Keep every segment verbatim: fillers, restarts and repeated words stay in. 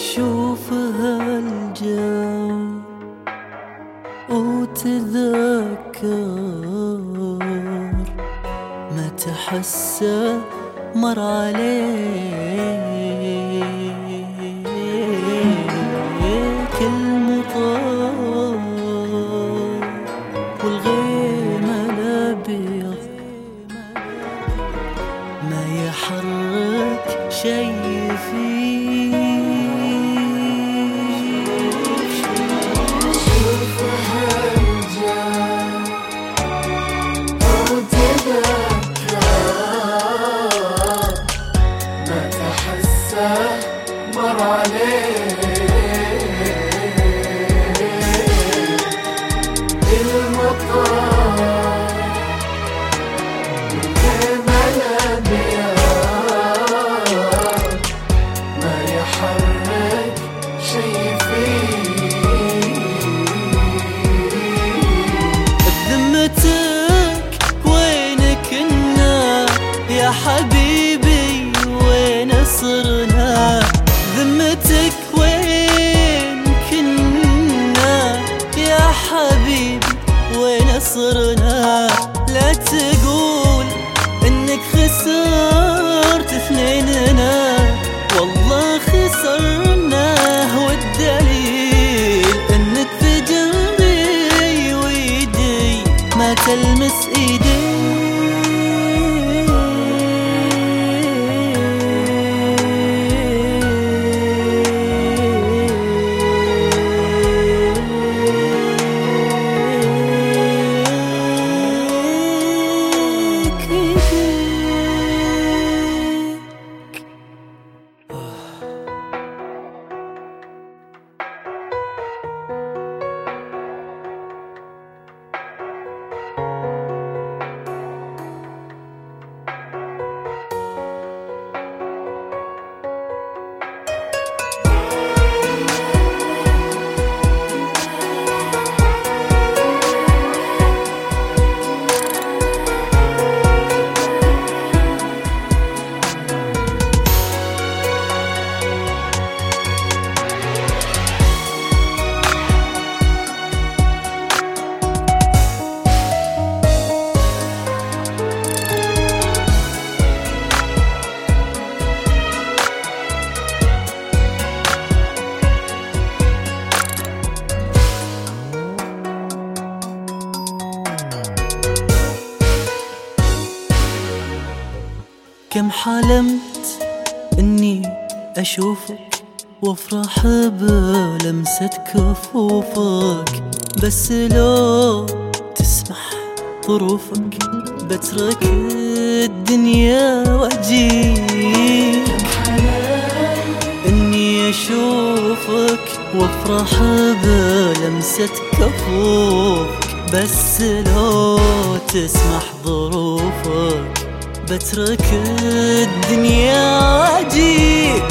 أشوف هالجو وتذكر متى حسه مر عليك المطر والغيم الأبيض ما يحرك شي فيه. شوف هالجو وتذكر متى حسه مر عليك المطر والغيم الأبيض ما يحرك شي فيه. بذمتك وين كنا يا حبيبي وين صرنا؟ ذمتك وين كنا يا حبيبي وين صرنا؟ لا تقول انك خسرت اثنيننا، والله خسرنا والدليل انك في جنبي ويدي ما تلمس ايدي. كم حلمت اني اشوفك وافرح بلمسة كفوفك، بس لو تسمح ظروفك بترك الدنيا واجيك. اني اشوفك وافرح بلمسة كفوفك، بس لو تسمح ظروفك بترك الدنيا واجيك.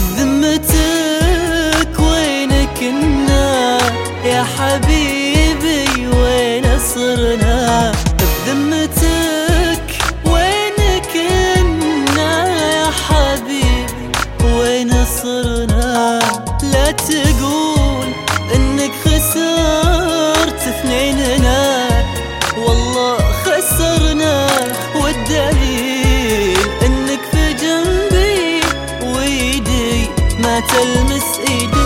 بذمتك وين كنا يا حبيبي وين صرنا؟ بذمتك وين كنا يا حبيبي وين صرنا؟ لا تقول انك خسرت اثنيننا، والله خسرنا والدليل انك في جنبي ويدي ما تلمس ايدي.